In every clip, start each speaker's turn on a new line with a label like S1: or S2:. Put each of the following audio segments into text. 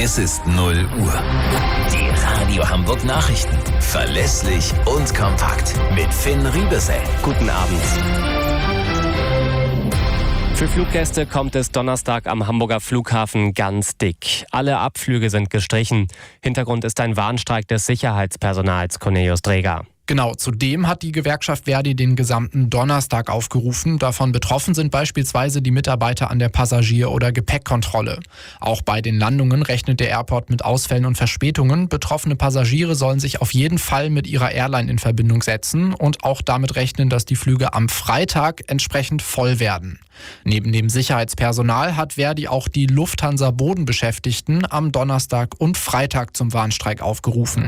S1: Es ist 0 Uhr. Die Radio Hamburg Nachrichten. Verlässlich und kompakt. Mit Finn Riebesell.
S2: Guten Abend. Für Fluggäste kommt es Donnerstag am Hamburger Flughafen ganz dick. Alle Abflüge sind gestrichen. Hintergrund ist ein Warnstreik des Sicherheitspersonals, Cornelius Dreger.
S3: Genau, zudem hat die Gewerkschaft ver.di den gesamten Donnerstag aufgerufen. Davon betroffen sind beispielsweise die Mitarbeiter an der Passagier- oder Gepäckkontrolle. Auch bei den Landungen rechnet der Airport mit Ausfällen und Verspätungen. Betroffene Passagiere sollen sich auf jeden Fall mit ihrer Airline in Verbindung setzen und auch damit rechnen, dass die Flüge am Freitag entsprechend voll werden. Neben dem Sicherheitspersonal hat ver.di auch die Lufthansa-Bodenbeschäftigten am Donnerstag und Freitag zum Warnstreik aufgerufen.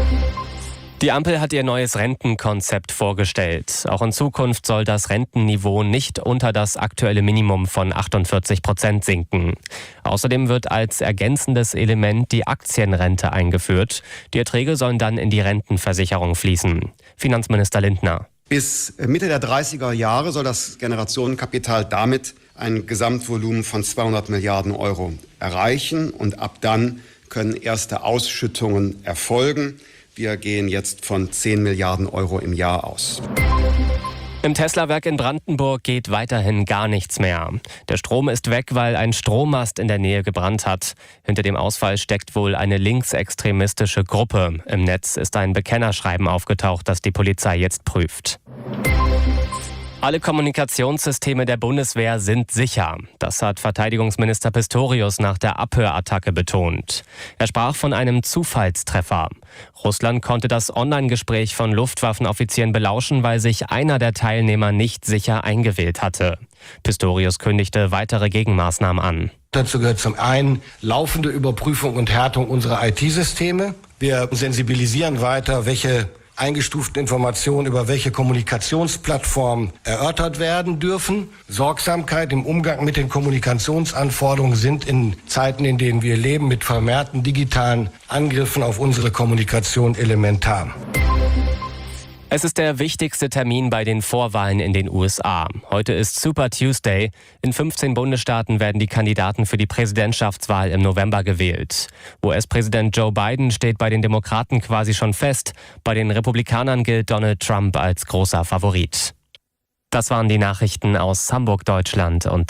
S2: Die Ampel hat ihr neues Rentenkonzept vorgestellt. Auch in Zukunft soll das Rentenniveau nicht unter das aktuelle Minimum von 48% sinken. Außerdem wird als ergänzendes Element die Aktienrente eingeführt. Die Erträge sollen dann in die Rentenversicherung fließen. Finanzminister Lindner.
S4: Bis Mitte der 30er Jahre soll das Generationenkapital damit ein Gesamtvolumen von 200 Milliarden Euro erreichen. Und ab dann können erste Ausschüttungen erfolgen. Wir gehen jetzt von 10 Milliarden Euro im Jahr aus.
S2: Im Tesla-Werk in Brandenburg geht weiterhin gar nichts mehr. Der Strom ist weg, weil ein Strommast in der Nähe gebrannt hat. Hinter dem Ausfall steckt wohl eine linksextremistische Gruppe. Im Netz ist ein Bekennerschreiben aufgetaucht, das die Polizei jetzt prüft. Alle Kommunikationssysteme der Bundeswehr sind sicher. Das hat Verteidigungsminister Pistorius nach der Abhörattacke betont. Er sprach von einem Zufallstreffer. Russland konnte das Online-Gespräch von Luftwaffenoffizieren belauschen, weil sich einer der Teilnehmer nicht sicher eingewählt hatte. Pistorius kündigte weitere Gegenmaßnahmen an.
S5: Dazu gehört zum einen laufende Überprüfung und Härtung unserer IT-Systeme. Wir sensibilisieren weiter, welche eingestuften Informationen über welche Kommunikationsplattformen erörtert werden dürfen. Sorgsamkeit im Umgang mit den Kommunikationsanforderungen sind in Zeiten, in denen wir leben, mit vermehrten digitalen Angriffen auf unsere Kommunikation elementar.
S2: Es ist der wichtigste Termin bei den Vorwahlen in den USA. Heute ist Super Tuesday. In 15 Bundesstaaten werden die Kandidaten für die Präsidentschaftswahl im November gewählt. US-Präsident Joe Biden steht bei den Demokraten quasi schon fest. Bei den Republikanern gilt Donald Trump als großer Favorit. Das waren die Nachrichten aus Hamburg, Deutschland und